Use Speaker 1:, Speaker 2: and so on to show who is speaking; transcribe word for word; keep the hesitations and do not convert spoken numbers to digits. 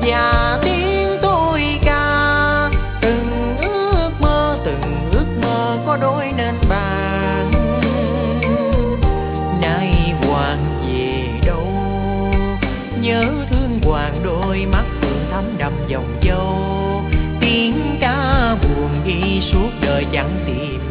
Speaker 1: và tiếng tôi ca. Từng ước mơ, từng ước mơ có đôi nên bàn. Nay Hoàng về đâu, nhớ thương Hoàng đôi mắt phượng thắm đậm dòng dâu. Tiếng ca buồn đi suốt đời chẳng tìm